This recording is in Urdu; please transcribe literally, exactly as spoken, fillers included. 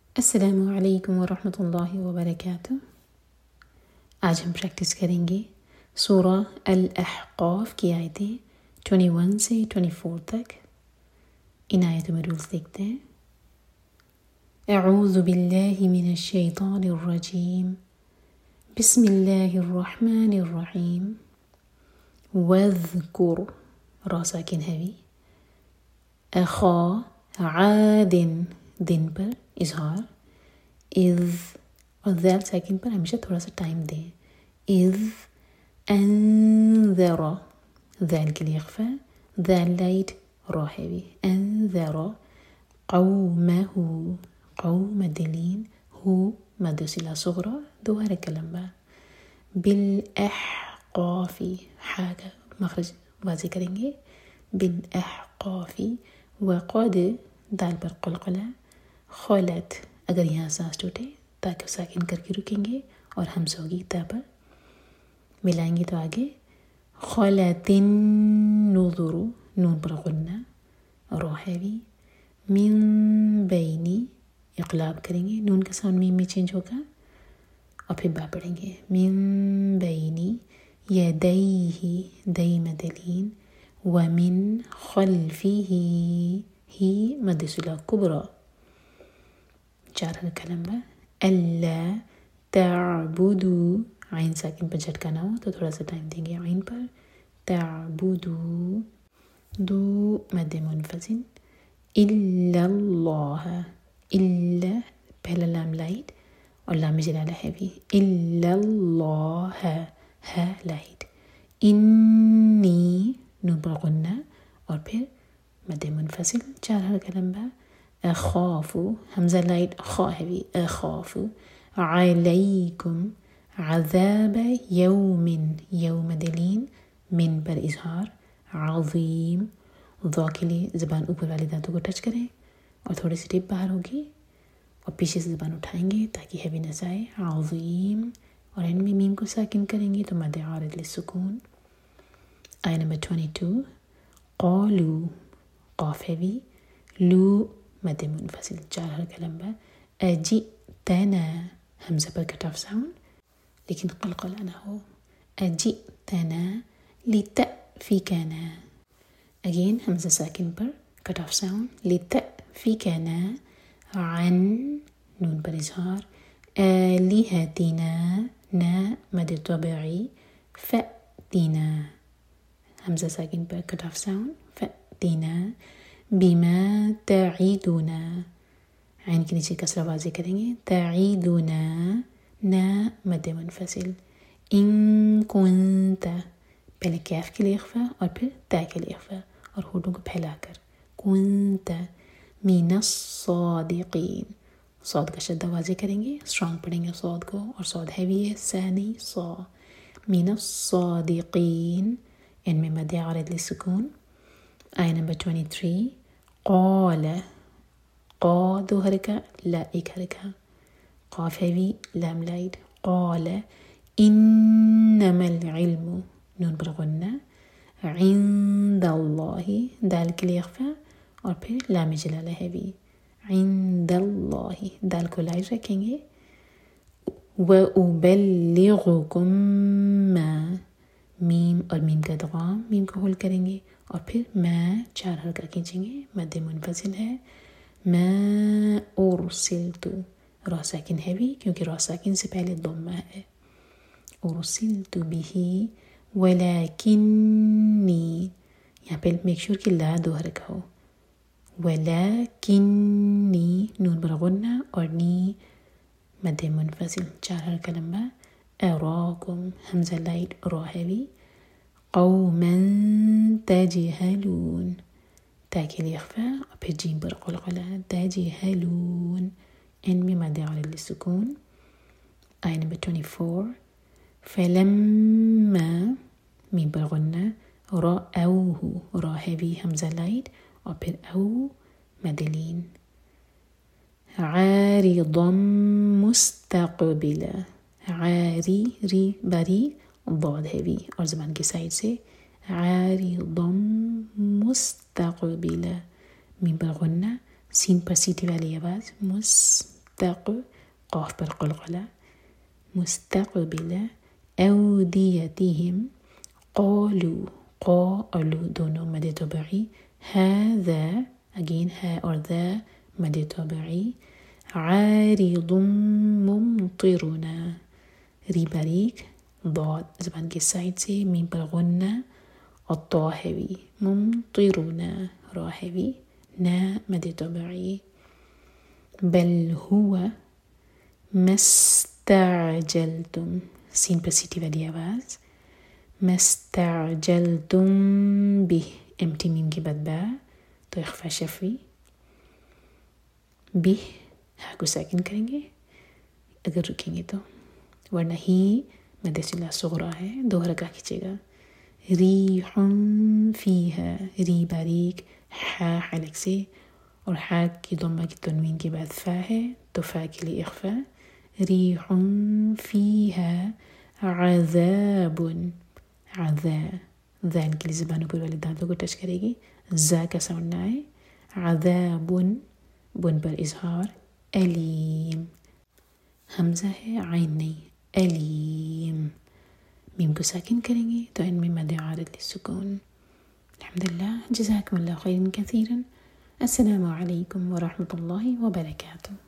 السلام علیکم ورحمۃ اللہ وبرکاتہ۔ آج ہم پریکٹس کریں گے سورہ الاحقاف کی آیتیں اکیس سے چوبیس تک۔ ان آیتوں میں رولز دیکھتے ہیں۔ اعوذ باللہ من الشیطان الرجیم، بسم اللہ الرحمن الرحیم۔ وَاذْكُرْ را ساکن ہیوی، اخا عاد دن پر اظہار، اذ اور ذال ساکن پر ہمیشہ تھوڑا سا ٹائم دیں، اذ انذر ذال کے لیے اخفا، ذال لائٹ را ہیوی، انذر قومہ قوم دلین، ہو مد صلہ صغرا دو حرکہ لمبا، بالاحقاف حا کا مخرج واضح کریں گے، بالاحقاف، وقد دال پر قلقلہ، خلت اگر یہاں سانس ٹوٹے تاکہ ساکن کر کے رکیں گے اور ہمزہ ہوگی تا پر، ملائیں گے تو آگے خلت النذر نون پر غنہ را ہیوی، من بینی اقلاب کریں گے، نون کا ساؤنڈ میم میں چینج ہوگا اور پھر با پڑھیں گے، من بینی یدیہ دئی مدلین، ومن خلفہ ہی مد صلہ کبرا چار حرکہ لمبا، اللہ تعبدو عین ساکن پر جھٹکا نہ ہو تو تھوڑا سا ٹائم دیں گے عین پر، تعبدو دو مد منفصل، الا اللہ، الا پہلا لام لائٹ اور لام جلالہ ہیوی، الا اللہ ہے لائٹ، انی نون پر غنہ اور پھر مد منفصل چار حرکہ لمبا، اخاف حمزہ لائٹ خا ہیوی، اخاف علیکم عذاب یوم یوم دلین، من پر اظہار، عظیم ضا کے لیے زبان اوپر والی دانتوں کو ٹچ کریں اور تھوڑی سی ٹپ باہر ہوگی اور پیچھے سے زبان اٹھائیں گے تاکہ ہیوی نہ آئے، عظیم، اور ان میں میم کو ساکن کریں گے تو مد عارض للسکون۔ آیہ نمبر بائیس، قالو قاف ہیوی، لو مد منفصل چار حرکہ لمبا، اجئتنا حمزہ پر کٹ آف ساؤنڈ لیکن قلقلہ نہ ہو، اجئتنا لتأفکنا، اگین حمزہ ساکن پر کٹ آف ساؤنڈ، لتأفکنا عن نون پر اظہار، آلہتنا نا مد طبعی، فأتنا حمزہ ساکن پر کٹ آف ساؤنڈ، فأتنا بما تعیدنا عین کے نیچے کسرہ واضح کریں گے، تعیدنا نا مد منفصل، ان کنت پہلے کیف کے لیے اخفا اور پھر تا کے لیے اخفا اور ہونٹوں کو پھیلا کر، کنت من الصادقین، صاد کا شدہ واضح کریں گے، اسٹرانگ پڑھیں گے صاد کو اور صاد ہیوی ہے، ثانی صا، من الصادقین ان میں مد عارض للسکون۔ آیہ نمبر تیئیس، قال قا دو حرکہ لا ایک حرکہ، قاف ہیوی لام لائٹ، قال انما العلم نون پر غنہ، عند اللہ دال کے لیے اخفا اور پھر لام جلالہ ہیوی، عند اللہ دال کو لائٹ رکھیں گے، وَأُبَلِّغُكُم مَّا میم اور میم کا ادغام، میم کو ہولڈ کریں گے اور پھر میں چار حرکہ کھینچیں گے، مد منفصل ہے، ما ارسلت را ساکن ہیوی کیونکہ را ساکن سے پہلے ضمہ ہے، ارسلت بہ ولکنی، یہاں پہ میک شور کہ لا دو حرکہ ہو، ولکنی نون پر غنہ اور نی مد منفصل چار حرکہ لمبا، اراکم حمزہ لائٹ را ہیوی، قوما تجہلون تا کے لیے اخفا اور پھر جیم پر قلقلہ، تجہلون ان میں مد عارض للسکون۔ آیہ نمبر چوبیس، فلما میم پر غنہ، رأوہ را ہیوی حمزہ لائٹ اور پھر او مد لین، عارضا مستقبلا، عاری ری باری ضاد ہیوی اور زبان کی سائڈ سے، عارضا مستقبلا میم پر غنہ، سین پر سیٹی والی آواز، مس مستق قاف پر قلقلہ مستقبل أوديتهم قالوا قا اور لو دونوں مد طبعی هذا again ہے اور ذا مد طبعی عارض ممطرنا ری باریک ضاد زبان کے سائد سے میم پر غنہ اور طا ہیوی ممطرنا را ہیوی نا مد طبعی بل هو ما استعجلتم سین پر سیٹی والی آواز ما استعجلتم به امٹی میم کے بعد با تو اخفا شفوی به ہا کو ساکن کریں گے اگر رکیں گے تو، ورنہ ہی مد صلہ صغرا ہے دو حرکہ کھینچے گا. ریح فیہا ری باریک ہا حلق سے اور ہا کی ضمہ کی تنوین کے بعد فا ہے تو فا کے لیے اخفا. ریح فیہا عذاب عذاب ذال کے لیے زبان اوپر والے دانتوں کو ٹچ کرے گی، زا کا ساؤنڈ نہ آئے. عذاب بن پر اظہار علیم حمزہ ہے عین نہیں علیم میم کو ساکن کریں گے تو ان میں مد عارض للسکون. الحمدللہ جزاکم اللہ خیرا کثیرا. السلام علیکم ورحمۃ اللہ وبرکاتہ.